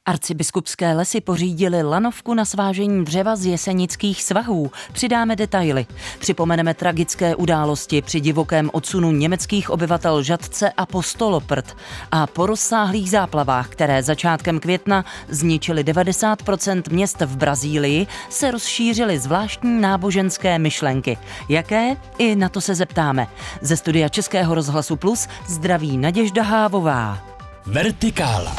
Arcibiskupské lesy pořídily lanovku na svážení dřeva z jesenických svahů. Přidáme detaily. Připomeneme tragické události při divokém odsunu německých obyvatel Žatce a Postoloprt. A po rozsáhlých záplavách, které začátkem května zničily 90% měst v Brazílii, se rozšířily zvláštní náboženské myšlenky. Jaké? I na to se zeptáme. Ze studia Českého rozhlasu Plus zdraví Naděžda Hávová. Vertikála.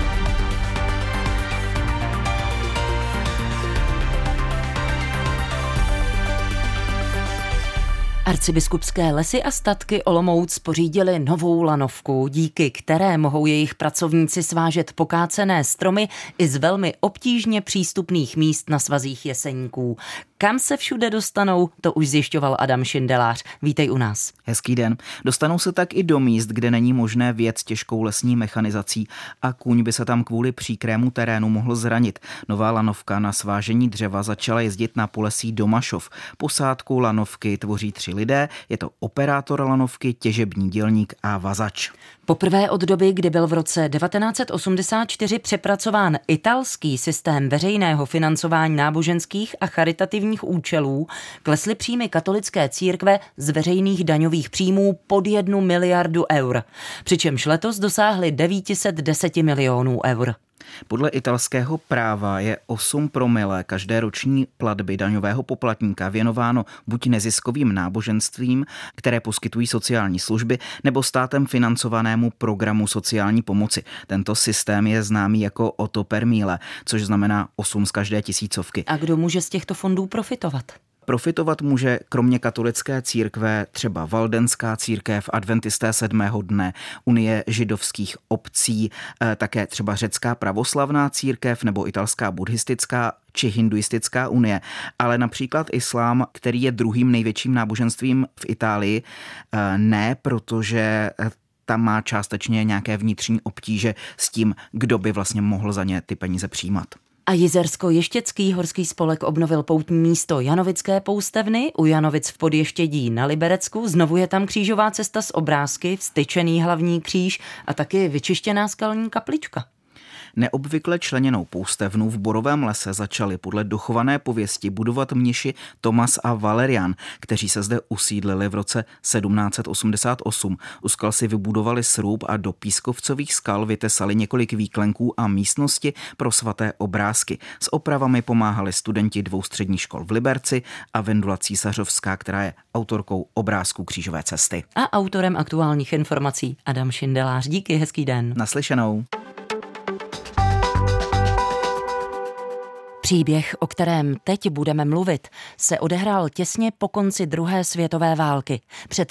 Arcibiskupské lesy a statky Olomouc pořídili novou lanovku, díky které mohou jejich pracovníci svážet pokácené stromy i z velmi obtížně přístupných míst na svazích Jeseníků. Kam se všude dostanou, to už zjišťoval Adam Šindelář. Vítej u nás. Hezký den. Dostanou se tak i do míst, kde není možné vjet s těžkou lesní mechanizací a kůň by se tam kvůli příkrému terénu mohl zranit. Nová lanovka na svážení dřeva začala jezdit na Polesí Domašov. Posádku lanovky tvoří 3 lidé, je to operátor lanovky, těžební dělník a vazač. Poprvé od doby, kdy byl v roce 1984 přepracován italský systém veřejného financování náboženských a charitativních účelů, klesly příjmy katolické církve z veřejných daňových příjmů pod 1 miliardu eur. Přičemž letos dosáhly 910 milionů eur. Podle italského práva je 8 promile každé roční platby daňového poplatníka věnováno buď neziskovým náboženstvím, které poskytují sociální služby, nebo státem financovanému programu sociální pomoci. Tento systém je známý jako otto per mille, což znamená 8 z každé tisícovky. A kdo může z těchto fondů profitovat? Profitovat může kromě katolické církve třeba Valdenská církev, Adventisté 7. dne, Unie židovských obcí, také třeba řecká pravoslavná církev nebo italská buddhistická či hinduistická unie, ale například islám, který je druhým největším náboženstvím v Itálii, ne, protože tam má částečně nějaké vnitřní obtíže s tím, kdo by vlastně mohl za ně ty peníze přijímat. A Jizersko-Ještěcký horský spolek obnovil poutní místo Janovické poustevny u Janovic v Podještědí na Liberecku. Znovu je tam křížová cesta z obrázky, vztyčený hlavní kříž a taky vyčištěná skalní kaplička. Neobvykle členěnou poustevnu v Borovém lese začali podle dochované pověsti budovat mniši Tomas a Valerian, kteří se zde usídlili v roce 1788. U skal si vybudovali srub a do pískovcových skal vytesali několik výklenků a místnosti pro svaté obrázky. S opravami pomáhali studenti 2 středních škol v Liberci a Vendula Císařovská, která je autorkou obrázků křížové cesty. A autorem aktuálních informací Adam Šindelář. Díky, hezký den. Naslyšenou. Příběh, o kterém teď budeme mluvit, se odehrál těsně po konci druhé světové války, před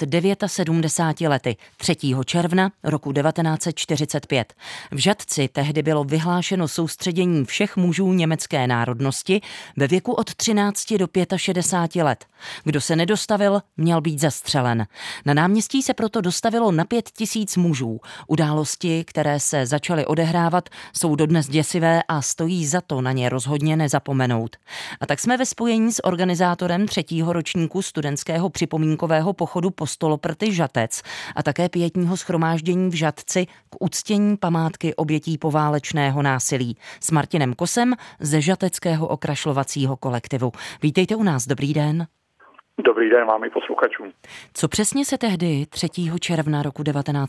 79 lety, 3. června roku 1945. V Žatci tehdy bylo vyhlášeno soustředění všech mužů německé národnosti ve věku od 13 do 65 let. Kdo se nedostavil, měl být zastřelen. Na náměstí se proto dostavilo na 5000 mužů. Události, které se začaly odehrávat, jsou dodnes děsivé a stojí za to na ně rozhodně nezapomenout. A tak jsme ve spojení s organizátorem 3. ročníku studentského připomínkového pochodu Postoloprty Žatec a také pietního shromáždění v Žatci k uctění památky obětí poválečného násilí s Martinem Kosem ze žateckého okrašlovacího kolektivu. Vítejte u nás, dobrý den. Dobrý den vám i posluchačům. Co přesně se tehdy 3. června roku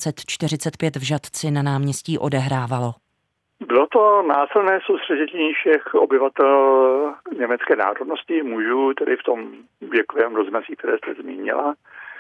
1945 v Žatci na náměstí odehrávalo? Bylo to násilné soustředění všech obyvatel německé národnosti, mužů, tedy v tom věkovém rozmezí, které jste zmínila,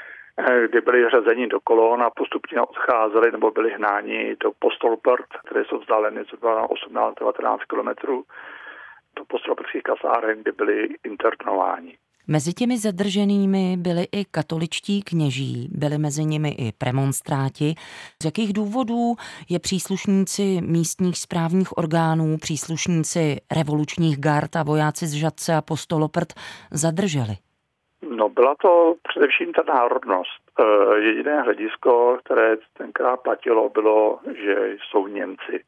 kdy byli řazeni do kolon a postupně odcházeli nebo byli hnáni do Postoloprt, které jsou vzdáleny zhruba 18-19 kilometrů, do postoloprtských kasáren, kde byli internováni. Mezi těmi zadrženými byli i katoličtí kněží, byli mezi nimi i premonstráti. Z jakých důvodů je příslušníci místních správních orgánů, příslušníci revolučních gard a vojáci z Žatce a Postoloprt zadrželi? No, byla to především ta národnost. Jediné hledisko, které tenkrát platilo, bylo, že jsou Němci.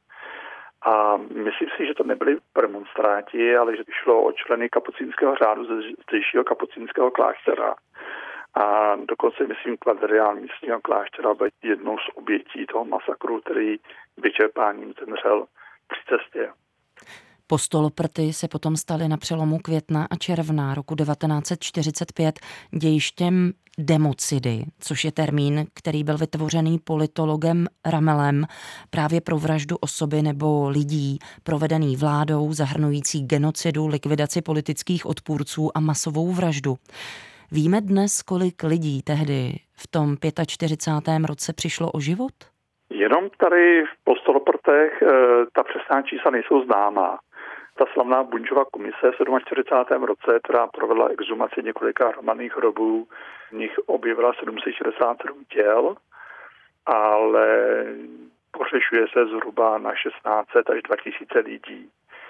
A myslím si, že to nebyli premonstráti, ale že šlo o členy kapucínského řádu ze zdejšího kapucínského kláštera. A dokonce, myslím, klaverián místního kláštera byl jednou z obětí toho masakru, který vyčerpáním zemřel při cestě. Postoloprty se potom staly na přelomu května a června roku 1945 dějištěm democidy, což je termín, který byl vytvořený politologem Ramelem právě pro vraždu osoby nebo lidí provedený vládou, zahrnující genocidu, likvidaci politických odpůrců a masovou vraždu. Víme dnes, kolik lidí tehdy v tom 45. roce přišlo o život? Jenom tady v Postoloprtech ta přesná čísla nejsou známá. Ta slavná Bunčova komise v 47. roce, která provedla exhumaci několika hromadných hrobů, v nich objevila 767 těl, ale pohřešuje se zhruba na 1600 až 2000 lidí.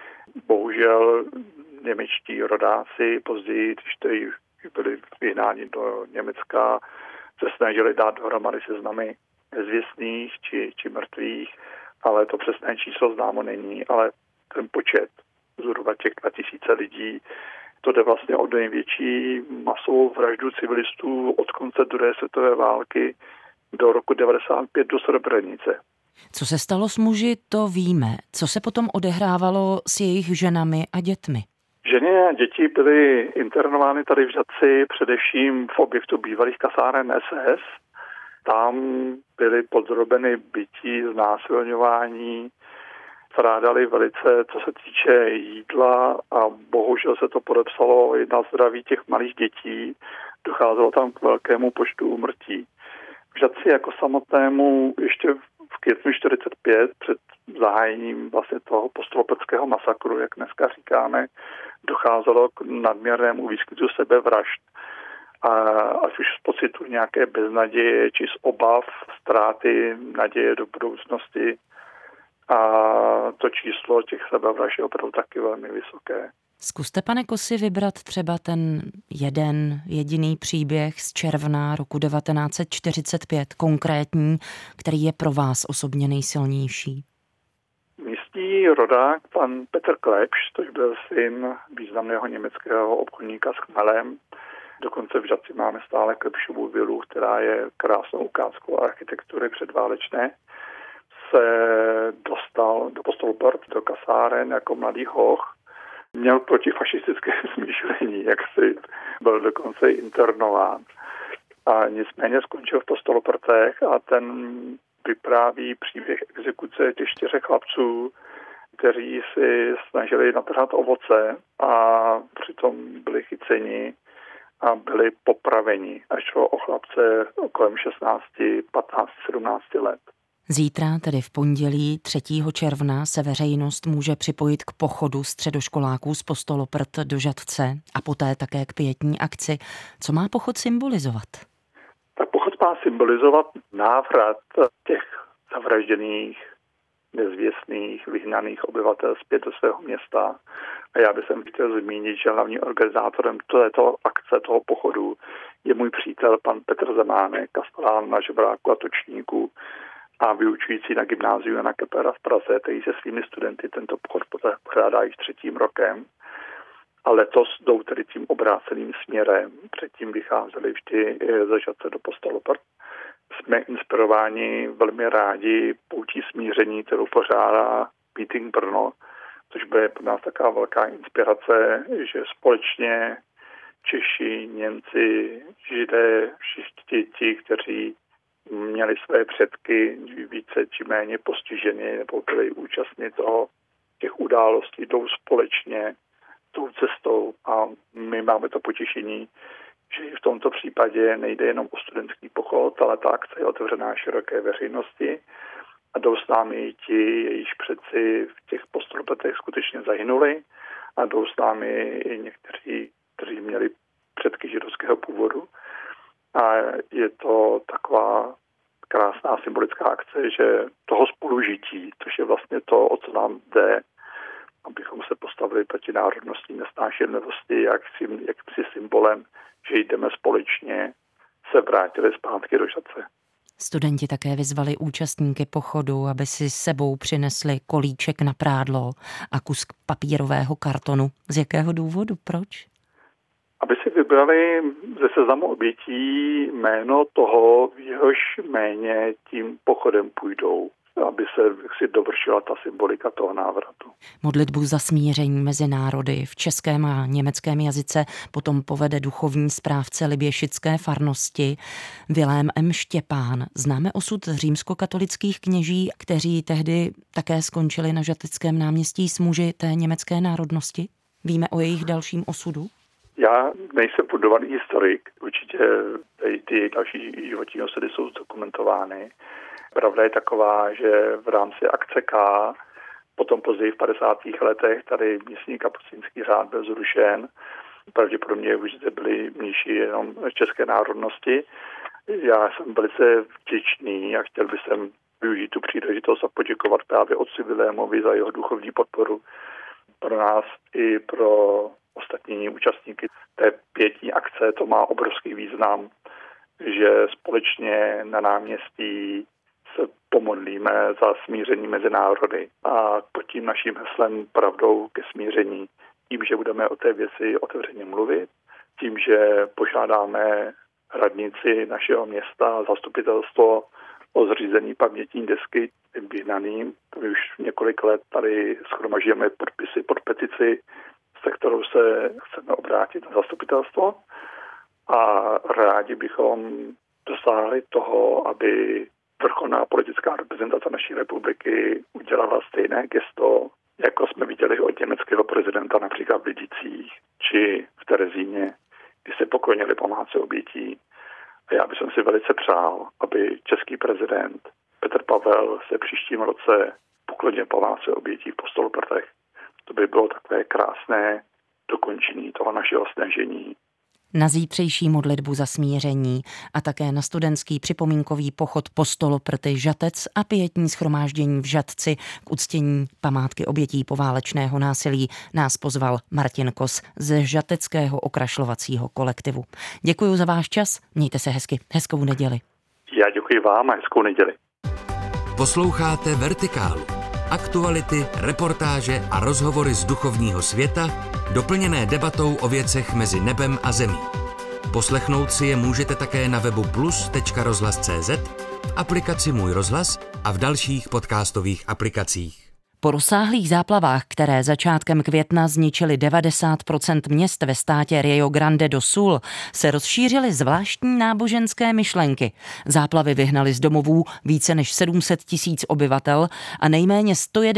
Bohužel němečtí rodáci později, když tady byli vyhnáni do Německa, se snažili dát dohromady seznamy nezvěstných či mrtvých, ale to přesné číslo známo není, ale ten počet zhruba těch 2000 lidí, to jde vlastně o největší masovou vraždu civilistů od konce druhé světové války do roku 95 do Srebrenice. Co se stalo s muži, to víme. Co se potom odehrávalo s jejich ženami a dětmi? Ženy a děti byly internovány tady v Žatci především v objektu bývalých kasáren SS. Tam byly podrobeny bytí, znásilňování, strádali velice, co se týče jídla a bohužel se to podepsalo i na zdraví těch malých dětí. Docházelo tam k velkému počtu úmrtí. V Žatci jako samotnému ještě v květnu 45 před zahájením vlastně toho postoloprtského masakru, jak dneska říkáme, docházelo k nadměrnému výskytu sebevražd. A ať už z pocitu nějaké beznaděje, či z obav, ztráty naděje do budoucnosti. A to číslo těch sebevražd je opravdu taky velmi vysoké. Zkuste, pane Kosi, vybrat třeba ten jediný příběh z června roku 1945, konkrétní, který je pro vás osobně nejsilnější. Místní rodák, pan Petr Klepš, což byl syn významného německého obchodníka s chmelem. Dokonce v Žatci máme stále Klepšovu vilu, která je krásnou ukázkou architektury předválečné. Se dostal do Postoloprt, do kasáren jako mladý hoch. Měl protifašistické smýšlení, jak si byl dokonce internován. A nicméně skončil v Postoloprtech a ten vypráví příběh exekuce těch 4 chlapců, kteří si snažili natrhat ovoce a přitom byli chyceni a byli popraveni. Až šlo o chlapce kolem 16, 15, 17 let. Zítra, tedy v pondělí 3. června, se veřejnost může připojit k pochodu středoškoláků z Postoloprt do Žatce a poté také k pietní akci. Co má pochod symbolizovat? Tak pochod má symbolizovat návrat těch zavražděných, nezvěstných, vyhnaných obyvatel zpět do svého města. A já bych chtěl zmínit, že hlavním organizátorem této akce, toho pochodu, je můj přítel pan Petr Zemánek, kastelán na žebráku a točníku a vyučující na gymnáziu Jana Kepera v Praze, který se svými studenty tento pochod pořádá již 3. rokem. A letos jdou tedy tím obráceným směrem. Předtím vycházeli vždy ze Žatce do Postoloprt. Jsme inspirováni velmi rádi poutí smíření, kterou pořádá Meeting Brno, což bude pro nás taková velká inspirace, že společně Češi, Němci, Židé, všichni ti, kteří měli své předky více či méně postiženy nebo byli účastní těch událostí, jdou společně tou cestou a my máme to potěšení, že i v tomto případě nejde jenom o studentský pochod, ale ta akce je otevřená široké veřejnosti a jdou s námi ti, jejichž předci v těch Postoloprtech skutečně zahynuli a jdou s námi i někteří, kteří měli předky židovského původu. A je to taková krásná symbolická akce, že toho spolužití, což je vlastně to, o co nám jde, abychom se postavili proti národnostní nesnášenlivosti, jak si symbolem, že jdeme společně, se vrátili zpátky do Žatce. Studenti také vyzvali účastníky pochodu, aby si s sebou přinesli kolíček na prádlo a kus papírového kartonu. Z jakého důvodu? Proč? Aby si vybrali ze seznamu obětí jméno toho, v jehož jméně tím pochodem půjdou. aby se jaksi dovršila ta symbolika toho návratu. Modlitbu za smíření mezi národy v českém a německém jazyce potom povede duchovní správce liběšické farnosti Vilém M. Štěpán. Známe osud římskokatolických kněží, kteří tehdy také skončili na Žateckém náměstí s muži té německé národnosti? Víme o jejich dalším osudu? Já nejsem fundovaný historik, určitě ty další životní osudy jsou zdokumentovány. Pravda je taková, že v rámci akce K, potom později v 50. letech, tady místní kapucínský řád byl zrušen. Pravděpodobně už zde byli mniši jenom české národnosti. Já jsem velice vděčný a chtěl bych využít tu příležitost a poděkovat právě otci Vilémovi za jeho duchovní podporu pro nás i pro ostatní účastníky té pětní akce. To má obrovský význam, že společně na náměstí se pomodlíme za smíření mezi národy a pod tím naším heslem pravdou ke smíření, tím, že budeme o té věci otevřeně mluvit, tím, že požádáme radnici našeho města, zastupitelstvo o zřízení pamětní desky vyhnaným. My už několik let tady shromažďujeme podpisy pod petici, se kterou se chceme obrátit na zastupitelstvo a rádi bychom dosáhli toho, aby vrcholná politická reprezentace naší republiky udělala stejné gesto, jako jsme viděli od německého prezidenta například v Lidicích či v Terezíně, kdy se poklonili památce obětí. A já bych si velice přál, aby český prezident Petr Pavel se příštím roce poklonil památce obětí v Postoloprdech. To by bylo takové krásné dokončení toho našeho snažení. Na zítřejší modlitbu za smíření a také na studentský připomínkový pochod Postoloprty Žatec a pietní shromáždění v Žatci k uctění památky obětí poválečného násilí nás pozval Martin Kos ze žateckého okrašlovacího kolektivu. Děkuji za váš čas, mějte se hezky, hezkou neděli. Já děkuji vám a hezkou neděli. Posloucháte Vertikálu. Aktuality, reportáže a rozhovory z duchovního světa, doplněné debatou o věcech mezi nebem a zemí. Poslechnout si je můžete také na webu plus.rozhlas.cz, v aplikaci Můj rozhlas a v dalších podcastových aplikacích. Po rozsáhlých záplavách, které začátkem května zničily 90% měst ve státě Rio Grande do Sul, se rozšířily zvláštní náboženské myšlenky. Záplavy vyhnaly z domovů více než 700 000 obyvatel a nejméně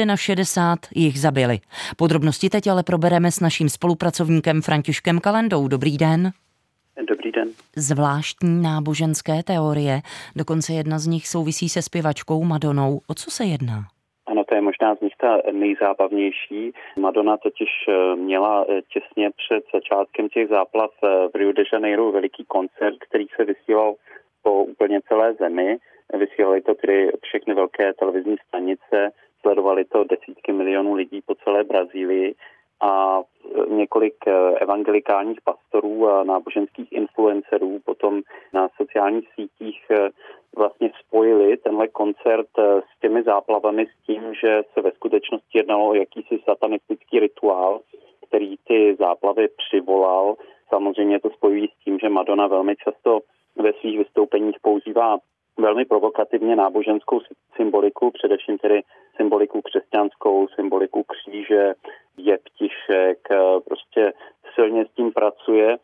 161 jich zabili. Podrobnosti teď ale probereme s naším spolupracovníkem Františkem Kalendou. Dobrý den. Dobrý den. Zvláštní náboženské teorie, dokonce jedna z nich souvisí se zpěvačkou Madonou. O co se jedná? Ano, to je možná z nich ta nejzábavnější. Madonna totiž měla těsně před začátkem těch záplav v Rio de Janeiro veliký koncert, který se vysílal po úplně celé zemi. Vysílali to tedy všechny velké televizní stanice, sledovali to desítky milionů lidí po celé Brazílii a několik evangelikálních pastorů a náboženských influencerů potom na sociálních sítích vlastně spojili tenhle koncert s těmi záplavami s tím, že se ve skutečnosti jednalo o jakýsi satanistický rituál, který ty záplavy přivolal. Samozřejmě to spojují s tím, že Madonna velmi často ve svých vystoupeních používá velmi provokativně náboženskou symboliku, především tedy symboliku křesťanskou, symboliku kříže, jeptišek, prostě silně s tím pracuje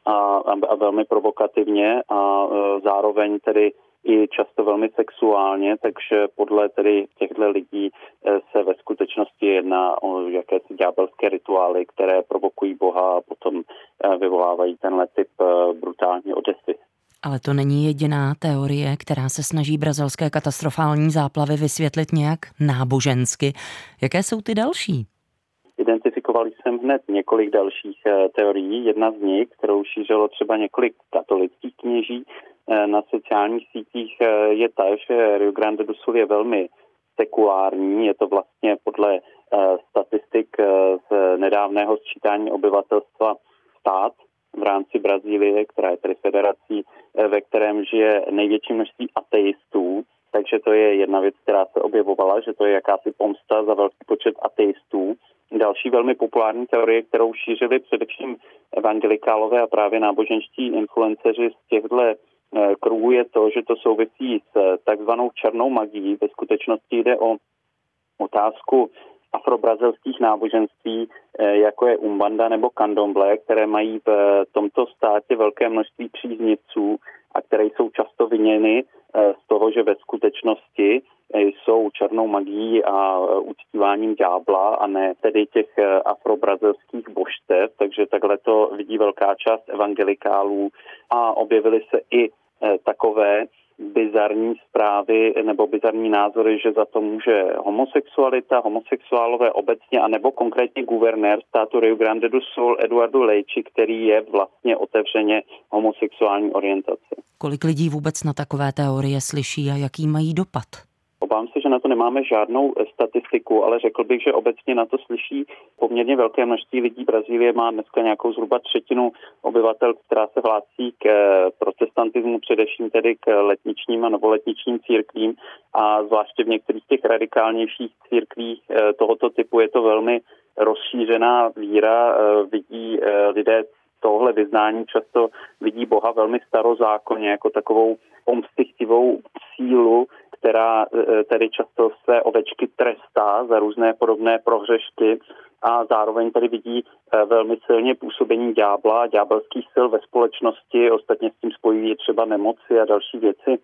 a velmi provokativně a zároveň tedy i často velmi sexuálně, takže podle tedy těchto lidí se ve skutečnosti jedná o jakési ďábelské rituály, které provokují Boha a potom vyvolávají tenhle typ brutální odezvy. Ale to není jediná teorie, která se snaží brazilské katastrofální záplavy vysvětlit nějak nábožensky. Jaké jsou ty další? Identifikovali jsem hned několik dalších teorií. Jedna z nich, kterou šířilo třeba několik katolických kněží na sociálních sítích, je ta, že Rio Grande do Sul je velmi sekulární. Je to vlastně podle statistik z nedávného sčítání obyvatelstva stát v rámci Brazílie, která je tedy federací, ve kterém žije největší množství ateistů. Takže to je jedna věc, která se objevovala, že to je jakási pomsta za velký počet ateistů. Další velmi populární teorie, kterou šířili především evangelikálové a právě náboženští influenceři z těchto kruhu je to, že to souvisí s takzvanou černou magií. Ve skutečnosti jde o otázku afrobrazilských náboženství, jako je Umbanda nebo Candomblé, které mají v tomto státě velké množství příznivců a které jsou často viněny z toho, že ve skutečnosti jsou černou magií a uctíváním ďábla a ne tedy těch afrobrazilských božstev, takže takhle to vidí velká část evangelikálů a objevily se i takové bizarní zprávy nebo bizarní názory, že za to může homosexualita, homosexuálové obecně, anebo konkrétně guvernér státu Rio Grande do Sul Eduardo Leite, který je vlastně otevřeně homosexuální orientace. Kolik lidí vůbec na takové teorie slyší a jaký mají dopad? Obávám se, že na to nemáme žádnou statistiku, ale řekl bych, že obecně na to slyší poměrně velké množství lidí. Brazílie má dneska nějakou zhruba třetinu obyvatel, která se hlásí k protestantismu, především tedy k letničním a novoletničním církvím a zvláště v některých těch radikálnějších církvích tohoto typu je to velmi rozšířená víra. Vidí lidé tohle vyznání často vidí Boha velmi starozákonně jako takovou pomstychtivou sílu, která tedy často své ovečky trestá za různé podobné prohřešky a zároveň tady vidí velmi silně působení ďábla, ďábelských sil ve společnosti, ostatně s tím spojují třeba nemoci a další věci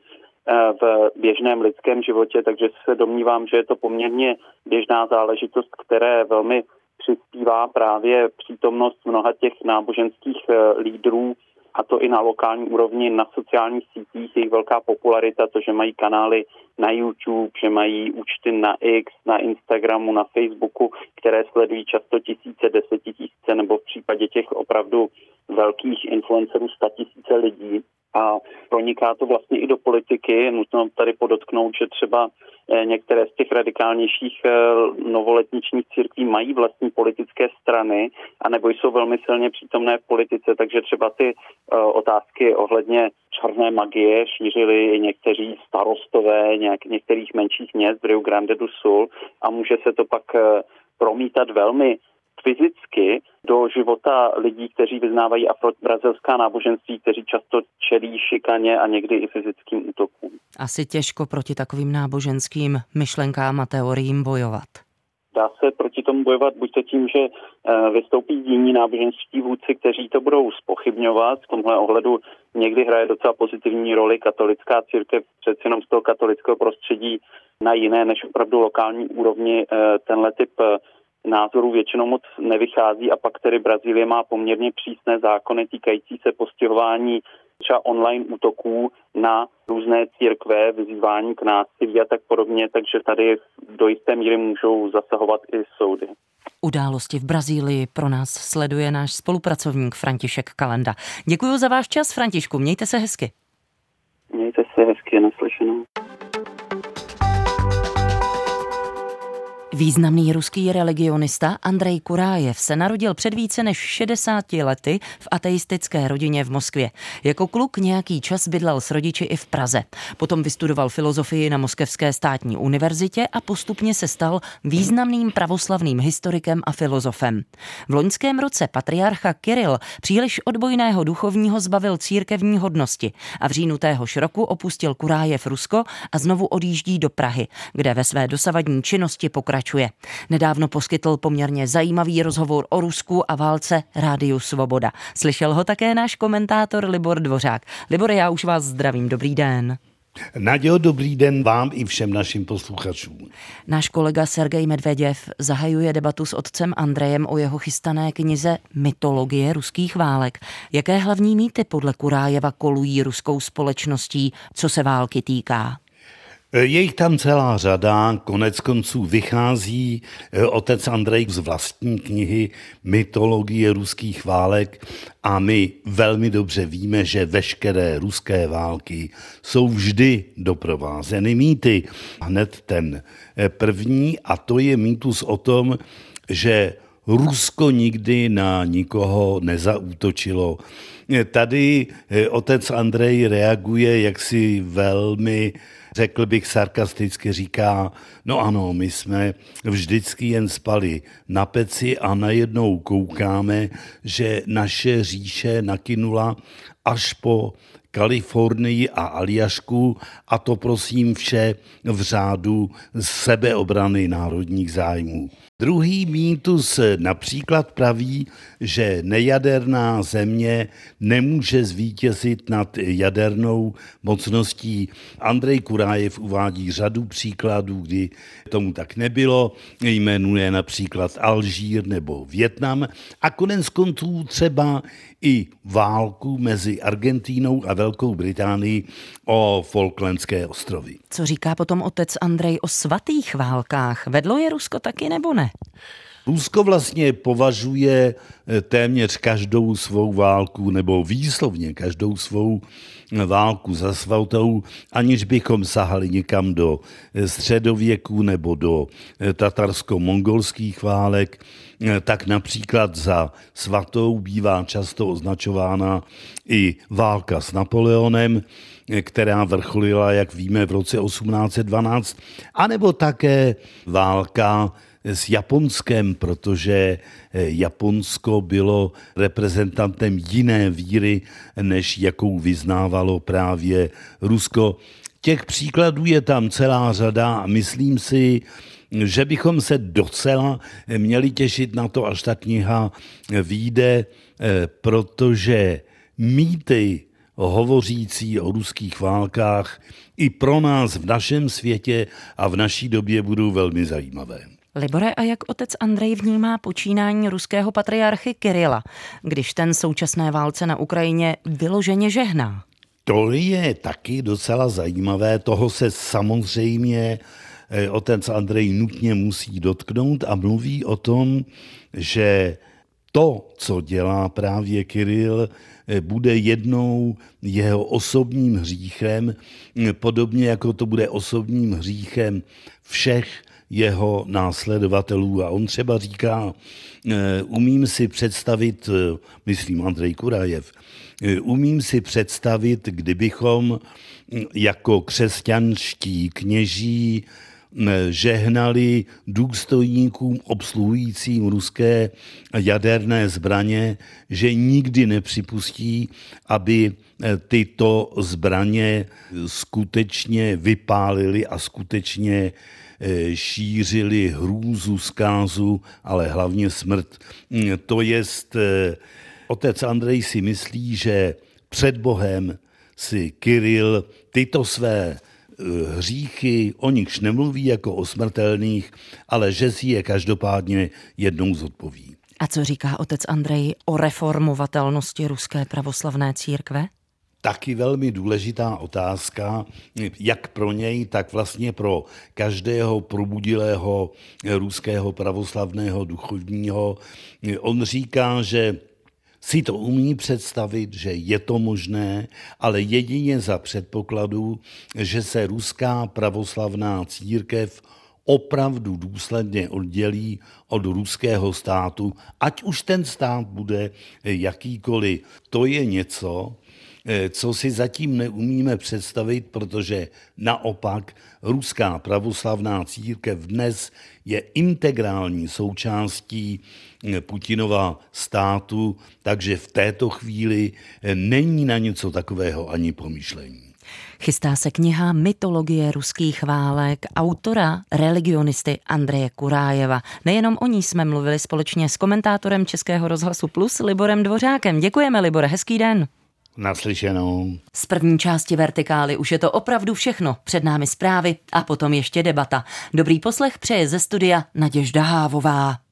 v běžném lidském životě, takže se domnívám, že je to poměrně běžná záležitost, které velmi přispívá právě přítomnost mnoha těch náboženských lídrů, a to i na lokální úrovni, na sociálních sítích, jejich velká popularita, to, že mají kanály na YouTube, že mají účty na X, na Instagramu, na Facebooku, které sledují často tisíce, desetitisíce nebo v případě těch opravdu velkých influencerů 100 000 lidí. A proniká to vlastně i do politiky. Je nutno tady podotknout, že třeba některé z těch radikálnějších novoletničních církví mají vlastní politické strany, anebo jsou velmi silně přítomné v politice, takže třeba ty otázky ohledně černé magie šířili i někteří starostové některých menších měst v Rio Grande do Sul a může se to pak promítat velmi fyzicky do života lidí, kteří vyznávají afrobrazilská náboženství, kteří často čelí šikaně a někdy i fyzickým útokům. Asi těžko proti takovým náboženským myšlenkám a teoriím bojovat. Dá se proti tomu bojovat buď to tím, že vystoupí jiní náboženští vůdci, kteří to budou zpochybňovat. V tomhle ohledu někdy hraje docela pozitivní roli katolická církev, přeci jenom z toho katolického prostředí na jiné než opravdu lokální úrovni tenhle typ názorů většinou moc nevychází a pak tedy Brazílie má poměrně přísné zákony týkající se postihování třeba online útoků na různé církve, vyzývání k násilí a tak podobně, takže tady do jisté míry můžou zasahovat i soudy. Události v Brazílii pro nás sleduje náš spolupracovník František Kalenda. Děkuji za váš čas, Františku, mějte se hezky. Mějte se hezky, naslyšenou. Významný ruský religionista Andrej Kurájev se narodil před více než 60 lety v ateistické rodině v Moskvě. Jako kluk nějaký čas bydlel s rodiči i v Praze. Potom vystudoval filozofii na Moskevské státní univerzitě a postupně se stal významným pravoslavným historikem a filozofem. V loňském roce patriarcha Kiril příliš odbojného duchovního zbavil církevní hodnosti a v říjnu téhož roku opustil Kurájev Rusko a znovu odjíždí do Prahy, kde ve své dosavadní činnosti pokračuje. Nedávno poskytl poměrně zajímavý rozhovor o Rusku a válce Rádiu Svoboda. Slyšel ho také náš komentátor Libor Dvořák. Libore, já už vás zdravím, dobrý den. Nadějo, dobrý den vám i všem našim posluchačům. Náš kolega Sergej Medveděv zahajuje debatu s otcem Andrejem o jeho chystané knize Mytologie ruských válek. Jaké hlavní mýty podle Kurájeva kolují ruskou společností, co se války týká? Je jich tam celá řada, konec konců vychází otec Andrej z vlastní knihy Mytologie ruských válek a my velmi dobře víme, že veškeré ruské války jsou vždy doprovázeny mýty. Hned ten první, a to je mýtus o tom, že Rusko nikdy na nikoho nezaútočilo. Tady otec Andrej reaguje jaksi velmi, řekl bych sarkasticky, říká, no ano, my jsme vždycky jen spali na peci a najednou koukáme, že naše říše nakynula až po Kalifornii a Aljašku, a to prosím vše v řádu sebeobrany národních zájmů. Druhý mýtus například praví, že nejaderná země nemůže zvítězit nad jadernou mocností. Andrej Kurájev uvádí řadu příkladů, kdy tomu tak nebylo, jmenuje například Alžír nebo Vietnam a konec konců třeba i válku mezi Argentínou a Velkou Británií o Falklandské ostrovy. Co říká potom otec Andrej o svatých válkách? Vedlo je Rusko taky nebo ne? Rusko vlastně považuje téměř každou svou válku nebo výslovně každou svou válku za svatou, aniž bychom sahali někam do středověku nebo do tatarsko-mongolských válek, tak například za svatou bývá často označována i válka s Napoleonem, která vrcholila, jak víme, v roce 1812, anebo také válka s Japonskem, protože Japonsko bylo reprezentantem jiné víry, než jakou vyznávalo právě Rusko. Těch příkladů je tam celá řada a myslím si, že bychom se docela měli těšit na to, až ta kniha vyjde, protože mýty hovořící o ruských válkách i pro nás v našem světě a v naší době budou velmi zajímavé. Libore, a jak otec Andrej vnímá počínání ruského patriarchy Kirila, když ten současné válce na Ukrajině vyloženě žehná? To je taky docela zajímavé, toho se samozřejmě otec Andrej nutně musí dotknout a mluví o tom, že to, co dělá právě Kiril, bude jednou jeho osobním hříchem, podobně jako to bude osobním hříchem všech jeho následovatelů. A on třeba říká, umím si představit, myslím Andrej Kurájev, umím si představit, kdybychom jako křesťanští kněží žehnali důstojníkům obsluhujícím ruské jaderné zbraně, že nikdy nepřipustí, aby tyto zbraně skutečně vypálily a skutečně šířili hrůzu, zkázu, ale hlavně smrt. To jest, otec Andrej si myslí, že před Bohem si Kiril tyto své hříchy, o nichž nemluví jako o smrtelných, ale že si je každopádně jednou zodpoví. A co říká otec Andrej o reformovatelnosti ruské pravoslavné církve? Taky velmi důležitá otázka, jak pro něj, tak vlastně pro každého probudilého ruského pravoslavného duchovního. On říká, že si to umí představit, že je to možné, ale jedině za předpokladu, že se ruská pravoslavná církev opravdu důsledně oddělí od ruského státu, ať už ten stát bude jakýkoliv. To je něco, co si zatím neumíme představit, protože naopak ruská pravoslavná církev dnes je integrální součástí Putinova státu, takže v této chvíli není na něco takového ani pomyšlení. Chystá se kniha Mytologie ruských válek autora religionisty Andreje Kurájeva. Nejenom o ní jsme mluvili společně s komentátorem Českého rozhlasu Plus Liborem Dvořákem. Děkujeme, Libore, hezký den. Naslyšenou. Z první části Vertikály už je to opravdu všechno. Před námi zprávy a potom ještě debata. Dobrý poslech přeje ze studia Naděžda Hávová.